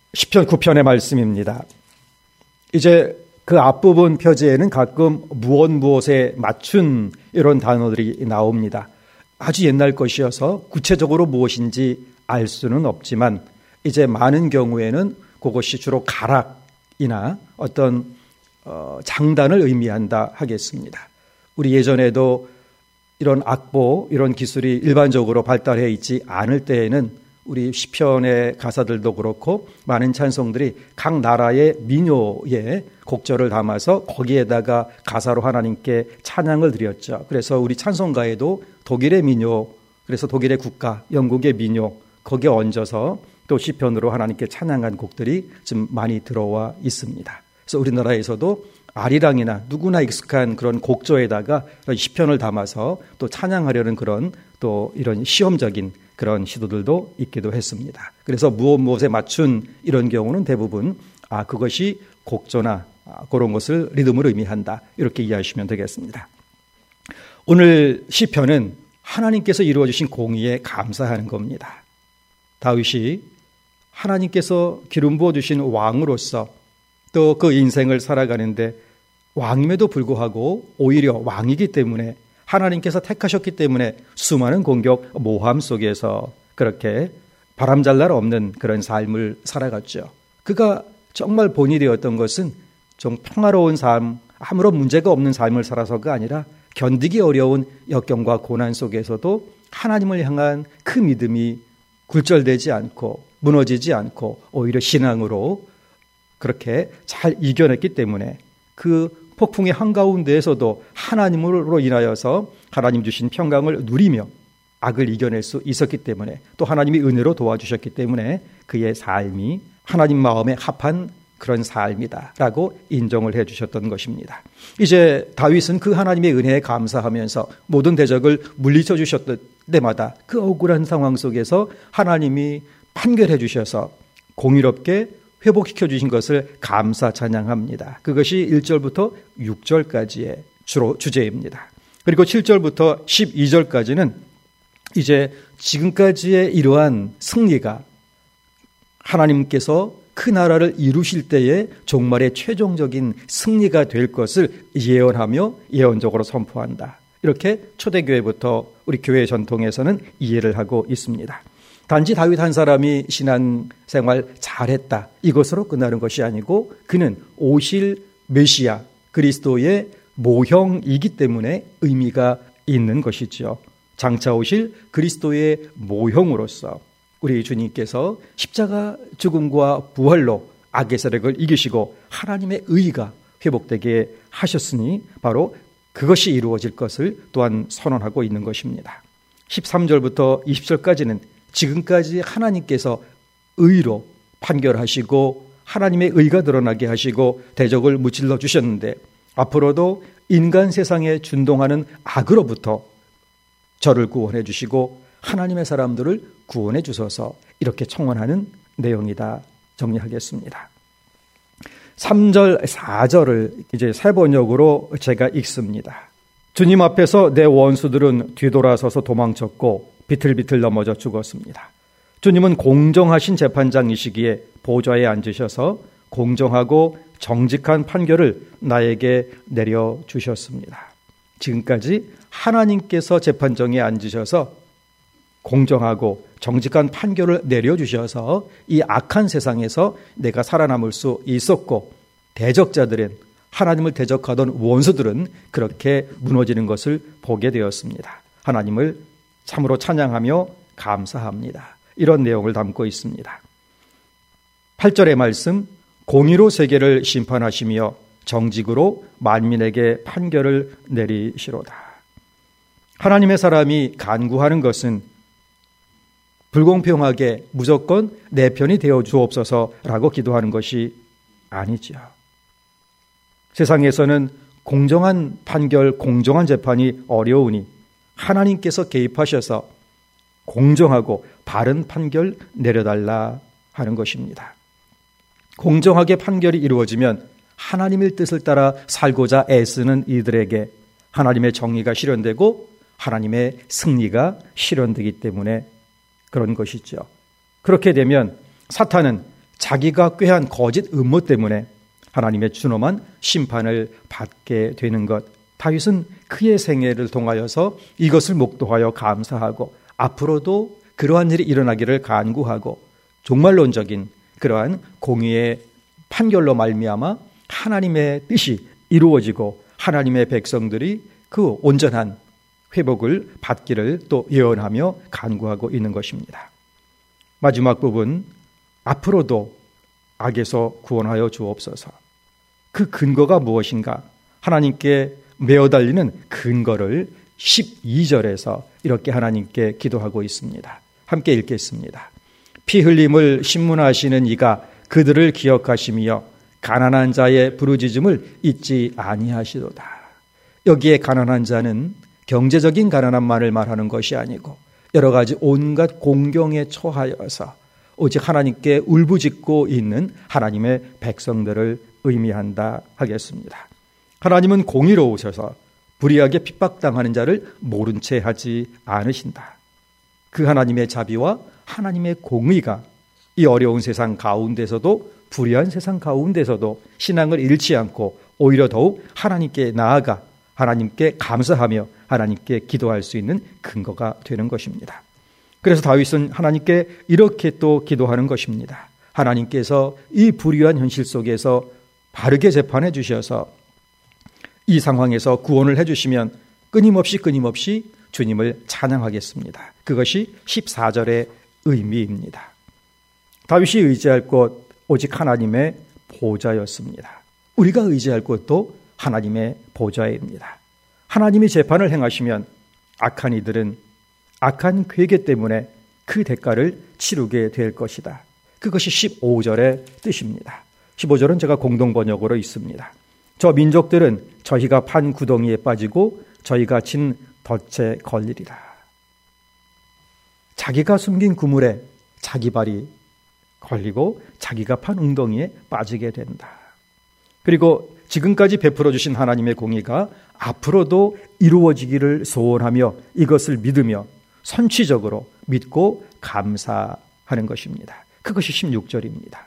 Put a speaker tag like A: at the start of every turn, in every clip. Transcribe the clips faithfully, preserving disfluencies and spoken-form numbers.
A: 시편 구 편의 말씀입니다. 이제 그 앞부분 표제에는 가끔 무엇 무엇에 맞춘 이런 단어들이 나옵니다. 아주 옛날 것이어서 구체적으로 무엇인지 알 수는 없지만 이제 많은 경우에는 그것이 주로 가락이나 어떤 어, 장단을 의미한다 하겠습니다. 우리 예전에도 이런 악보, 이런 기술이 일반적으로 발달해 있지 않을 때에는 우리 시편의 가사들도 그렇고 많은 찬송들이 각 나라의 민요의 곡절을 담아서 거기에다가 가사로 하나님께 찬양을 드렸죠. 그래서 우리 찬송가에도 독일의 민요, 그래서 독일의 국가, 영국의 민요 거기에 얹어서 또 시편으로 하나님께 찬양한 곡들이 좀 많이 들어와 있습니다. 그래서 우리나라에서도 아리랑이나 누구나 익숙한 그런 곡조에다가 시편을 담아서 또 찬양하려는 그런 또 이런 시험적인 그런 시도들도 있기도 했습니다. 그래서 무엇 무엇에 맞춘 이런 경우는 대부분 아 그것이 곡조나 그런 것을 리듬을 의미한다 이렇게 이해하시면 되겠습니다. 오늘 시편은 하나님께서 이루어주신 공의에 감사하는 겁니다. 다윗이 하나님께서 기름 부어주신 왕으로서 또 그 인생을 살아가는데 왕임에도 불구하고 오히려 왕이기 때문에 하나님께서 택하셨기 때문에 수많은 공격 모함 속에서 그렇게 바람잘 날 없는 그런 삶을 살아갔죠. 그가 정말 본이 되었던 것은 좀 평화로운 삶, 아무런 문제가 없는 삶을 살아서가 아니라 견디기 어려운 역경과 고난 속에서도 하나님을 향한 그 믿음이 굴절되지 않고 무너지지 않고 오히려 신앙으로 그렇게 잘 이겨냈기 때문에 그 폭풍의 한가운데에서도 하나님으로 인하여서 하나님 주신 평강을 누리며 악을 이겨낼 수 있었기 때문에 또 하나님이 은혜로 도와주셨기 때문에 그의 삶이 하나님 마음에 합한 그런 삶이다라고 인정을 해 주셨던 것입니다. 이제 다윗은 그 하나님의 은혜에 감사하면서 모든 대적을 물리쳐 주셨던 때마다 그 억울한 상황 속에서 하나님이 판결해 주셔서 공의롭게 회복시켜 주신 것을 감사 찬양합니다. 그것이 일 절부터 육 절까지의 주로 주제입니다. 그리고 칠 절부터 십이 절까지는 이제 지금까지의 이러한 승리가 하나님께서 그 나라를 이루실 때의 종말의 최종적인 승리가 될 것을 예언하며 예언적으로 선포한다. 이렇게 초대교회부터 우리 교회 전통에서는 이해를 하고 있습니다. 단지 다윗 한 사람이 신앙생활 잘했다 이것으로 끝나는 것이 아니고 그는 오실 메시아 그리스도의 모형이기 때문에 의미가 있는 것이죠. 장차 오실 그리스도의 모형으로서 우리 주님께서 십자가 죽음과 부활로 악의 세력을 이기시고 하나님의 의가 회복되게 하셨으니 바로 그것이 이루어질 것을 또한 선언하고 있는 것입니다. 십삼 절부터 이십 절까지는 지금까지 하나님께서 의로 판결하시고 하나님의 의가 드러나게 하시고 대적을 무찔러 주셨는데 앞으로도 인간 세상에 준동하는 악으로부터 저를 구원해 주시고 하나님의 사람들을 구원해 주셔서 이렇게 청원하는 내용이다 정리하겠습니다. 삼 절, 사 절을 이제 세 번역으로 제가 읽습니다. 주님 앞에서 내 원수들은 뒤돌아서서 도망쳤고 비틀비틀 넘어져 죽었습니다. 주님은 공정하신 재판장이시기에 보좌에 앉으셔서 공정하고 정직한 판결을 나에게 내려주셨습니다. 지금까지 하나님께서 재판정에 앉으셔서 공정하고 정직한 판결을 내려주셔서 이 악한 세상에서 내가 살아남을 수 있었고 대적자들은 하나님을 대적하던 원수들은 그렇게 무너지는 것을 보게 되었습니다. 하나님을 참으로 찬양하며 감사합니다. 이런 내용을 담고 있습니다. 팔 절의 말씀 공의로 세계를 심판하시며 정직으로 만민에게 판결을 내리시로다. 하나님의 사람이 간구하는 것은 불공평하게 무조건 내 편이 되어 주옵소서라고 기도하는 것이 아니죠. 세상에서는 공정한 판결, 공정한 재판이 어려우니 하나님께서 개입하셔서 공정하고 바른 판결 내려달라 하는 것입니다. 공정하게 판결이 이루어지면 하나님의 뜻을 따라 살고자 애쓰는 이들에게 하나님의 정의가 실현되고 하나님의 승리가 실현되기 때문에 그런 것이죠. 그렇게 되면 사탄은 자기가 꾀한 거짓 음모 때문에 하나님의 준엄한 심판을 받게 되는 것. 다윗은 그의 생애를 통하여서 이것을 목도하여 감사하고 앞으로도 그러한 일이 일어나기를 간구하고 종말론적인 그러한 공의의 판결로 말미암아 하나님의 뜻이 이루어지고 하나님의 백성들이 그 온전한 회복을 받기를 또 예언하며 간구하고 있는 것입니다. 마지막 부분, 앞으로도 악에서 구원하여 주옵소서. 그 근거가 무엇인가? 하나님께 메어 달리는 근거를 십이 절에서 이렇게 하나님께 기도하고 있습니다. 함께 읽겠습니다. 피 흘림을 신문하시는 이가 그들을 기억하시며 가난한 자의 부르짖음을 잊지 아니하시도다. 여기에 가난한 자는 경제적인 가난함만을 말하는 것이 아니고 여러 가지 온갖 공경에 처하여서 오직 하나님께 울부짖고 있는 하나님의 백성들을 의미한다 하겠습니다. 하나님은 공의로우셔서 불의하게 핍박당하는 자를 모른 채 하지 않으신다. 그 하나님의 자비와 하나님의 공의가 이 어려운 세상 가운데서도 불의한 세상 가운데서도 신앙을 잃지 않고 오히려 더욱 하나님께 나아가 하나님께 감사하며 하나님께 기도할 수 있는 근거가 되는 것입니다. 그래서 다윗은 하나님께 이렇게 또 기도하는 것입니다. 하나님께서 이 불의한 현실 속에서 바르게 재판해 주셔서 이 상황에서 구원을 해주시면 끊임없이 끊임없이 주님을 찬양하겠습니다. 그것이 십사 절의 의미입니다. 다윗이 의지할 곳 오직 하나님의 보좌였습니다. 우리가 의지할 곳도 하나님의 보좌입니다. 하나님이 재판을 행하시면 악한 이들은 악한 괴계 때문에 그 대가를 치르게 될 것이다. 그것이 십오 절의 뜻입니다. 십오 절은 제가 공동 번역으로 있습니다. 저 민족들은 저희가 판 구덩이에 빠지고 저희가 친 덫에 걸리리라. 자기가 숨긴 그물에 자기 발이 걸리고 자기가 판 웅덩이에 빠지게 된다. 그리고 지금까지 베풀어 주신 하나님의 공의가 앞으로도 이루어지기를 소원하며 이것을 믿으며 선취적으로 믿고 감사하는 것입니다. 그것이 십육 절입니다.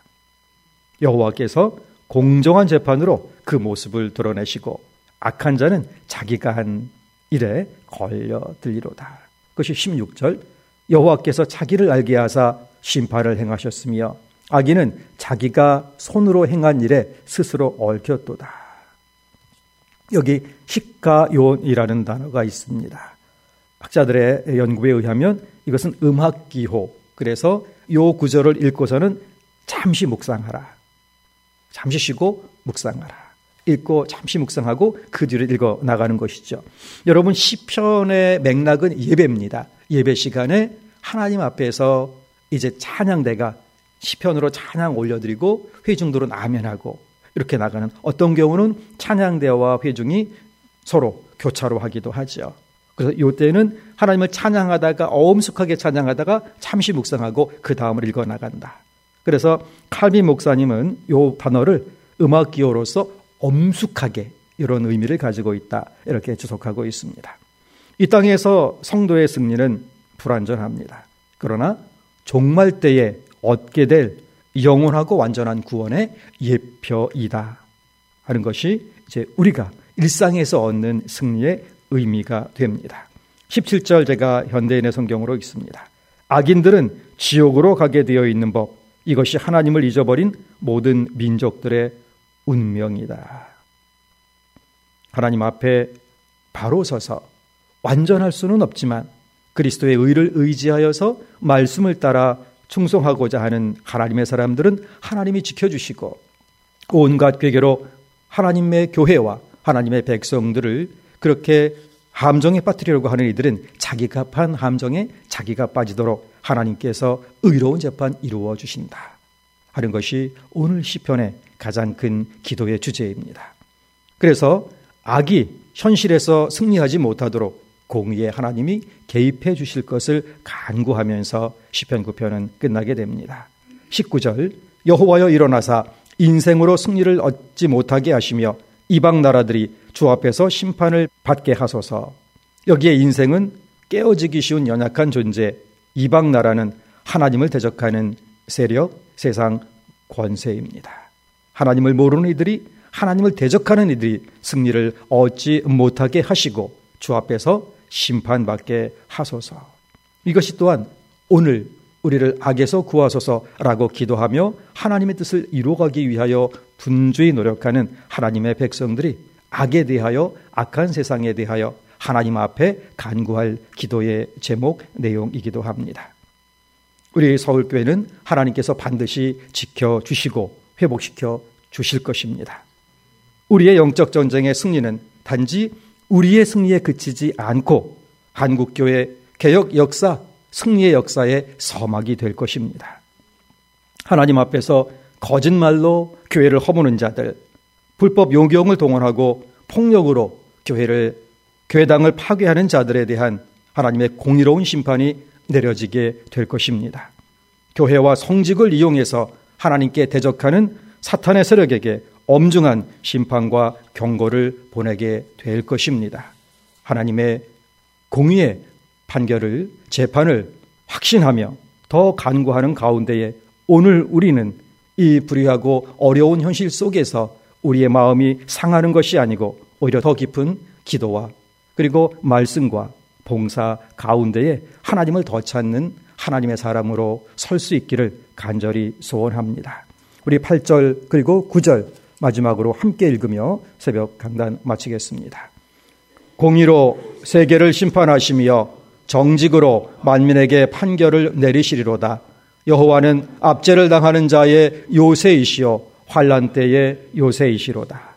A: 여호와께서 공정한 재판으로 그 모습을 드러내시고 악한 자는 자기가 한 일에 걸려들리로다. 그것이 십육 절. 여호와께서 자기를 알게 하사 심판을 행하셨으며 악인은 자기가 손으로 행한 일에 스스로 얽혔도다. 여기 식가요이라는 단어가 있습니다. 학자들의 연구에 의하면 이것은 음학기호. 그래서 이 구절을 읽고서는 잠시 묵상하라. 잠시 쉬고 묵상하라. 읽고 잠시 묵상하고 그 뒤를 읽어 나가는 것이죠. 여러분, 시편의 맥락은 예배입니다. 예배 시간에 하나님 앞에서 이제 찬양대가 시편으로 찬양 올려드리고 회중들은 아멘하고 이렇게 나가는, 어떤 경우는 찬양대와 회중이 서로 교차로 하기도 하죠. 그래서 이때는 하나님을 찬양하다가 엄숙하게 찬양하다가 잠시 묵상하고 그 다음을 읽어 나간다. 그래서 칼빈 목사님은 이 단어를 음악기호로서 엄숙하게 이런 의미를 가지고 있다, 이렇게 주석하고 있습니다. 이 땅에서 성도의 승리는 불완전합니다. 그러나 종말 때에 얻게 될 영원하고 완전한 구원의 예표이다 하는 것이 이제 우리가 일상에서 얻는 승리의 의미가 됩니다. 십칠 절 제가 현대인의 성경으로 읽습니다. 악인들은 지옥으로 가게 되어 있는 법, 이것이 하나님을 잊어버린 모든 민족들의 운명이다. 하나님 앞에 바로 서서 완전할 수는 없지만 그리스도의 의를 의지하여서 말씀을 따라 충성하고자 하는 하나님의 사람들은 하나님이 지켜주시고 온갖 괴계로 하나님의 교회와 하나님의 백성들을 그렇게 함정에 빠뜨리려고 하는 이들은 자기가 판 함정에 자기가 빠지도록 하나님께서 의로운 재판 이루어 주신다 하는 것이 오늘 시편의 가장 큰 기도의 주제입니다. 그래서 악이 현실에서 승리하지 못하도록 공의의 하나님이 개입해 주실 것을 간구하면서 시편 구 편은 끝나게 됩니다. 십구 절, 여호와여 일어나사 인생으로 승리를 얻지 못하게 하시며 이방 나라들이 주 앞에서 심판을 받게 하소서. 여기에 인생은 깨어지기 쉬운 연약한 존재, 이방 나라는 하나님을 대적하는 세력, 세상 권세입니다. 하나님을 모르는 이들이, 하나님을 대적하는 이들이 승리를 얻지 못하게 하시고 주 앞에서 심판받게 하소서. 이것이 또한 오늘 우리를 악에서 구하소서라고 기도하며 하나님의 뜻을 이루어가기 위하여 분주히 노력하는 하나님의 백성들이 악에 대하여, 악한 세상에 대하여 하나님 앞에 간구할 기도의 제목 내용이기도 합니다. 우리 서울교회는 하나님께서 반드시 지켜주시고 회복시켜 주실 것입니다. 우리의 영적 전쟁의 승리는 단지 우리의 승리에 그치지 않고 한국교회 개혁 역사, 승리의 역사의 서막이 될 것입니다. 하나님 앞에서 거짓말로 교회를 허무는 자들, 불법 요경을 동원하고 폭력으로 교회를, 교회당을 파괴하는 자들에 대한 하나님의 공의로운 심판이 내려지게 될 것입니다. 교회와 성직을 이용해서 하나님께 대적하는 사탄의 세력에게 엄중한 심판과 경고를 보내게 될 것입니다. 하나님의 공의의 판결을, 재판을 확신하며 더 간구하는 가운데에 오늘 우리는 이 불의하고 어려운 현실 속에서 우리의 마음이 상하는 것이 아니고 오히려 더 깊은 기도와 그리고 말씀과 봉사 가운데에 하나님을 더 찾는 하나님의 사람으로 설 수 있기를 간절히 소원합니다. 우리 팔 절 그리고 구 절 마지막으로 함께 읽으며 새벽 강단 마치겠습니다. 공의로 세계를 심판하시며 정직으로 만민에게 판결을 내리시리로다. 여호와는 압제를 당하는 자의 요새이시요 환난 때의 요새이시로다.